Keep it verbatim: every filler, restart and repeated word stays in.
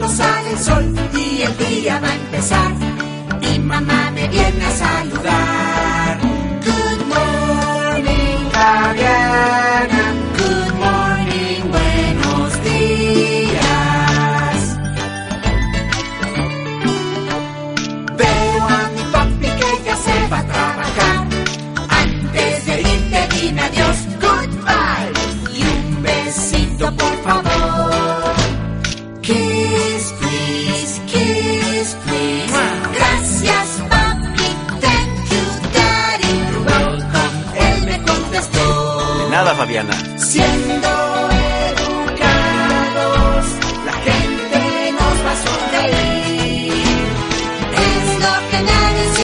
cuando sale el sol y el día va a empezar. Mi mamá me viene a saludar. Good morning, Fabiana. Good morning, buenos días. Veo a mi papi que ya se va a trabajar. Antes de irte dime adiós, goodbye. Y un besito por favor. Kiss, please, kiss, please. Gracias, papi, thank you, daddy. You're welcome, él me contestó. De nada, Fabiana. Siendo